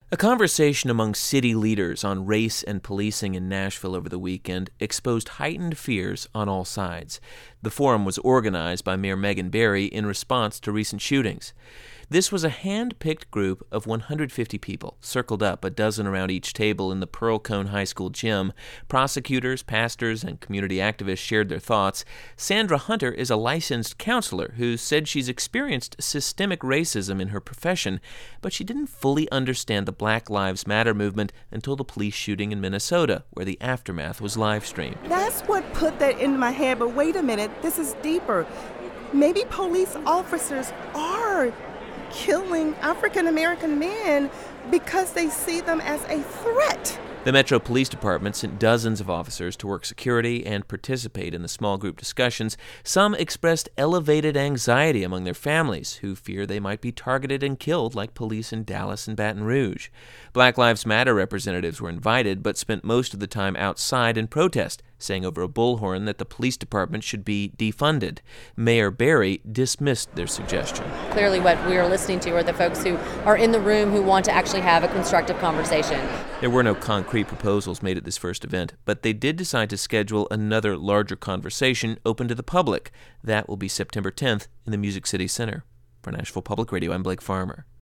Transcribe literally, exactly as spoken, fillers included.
A conversation among city leaders on race and policing in Nashville over the weekend exposed heightened fears on all sides. The forum was organized by Mayor Megan Barry in response to recent shootings. This was a hand-picked group of one hundred fifty people, circled up a dozen around each table in the Pearl Cone High School gym. Prosecutors, pastors, and community activists shared their thoughts. Sandra Hunter is a licensed counselor who said she's experienced systemic racism in her profession, but she didn't fully understand the Black Lives Matter movement until the police shooting in Minnesota, where the aftermath was live-streamed. That's what put that in my head, but wait a minute, this is deeper. Maybe police officers are killing African-American men because they see them as a threat. The Metro Police Department sent dozens of officers to work security and participate in the small group discussions. Some expressed elevated anxiety among their families, who fear they might be targeted and killed like police in Dallas and Baton Rouge. Black Lives Matter representatives were invited, but spent most of the time outside in protest, saying over a bullhorn that the police department should be defunded. Mayor Barry dismissed their suggestion. Clearly what we are listening to are the folks who are in the room who want to actually have a constructive conversation. There were no concrete proposals made at this first event, but they did decide to schedule another larger conversation open to the public. That will be September tenth in the Music City Center. For Nashville Public Radio, I'm Blake Farmer.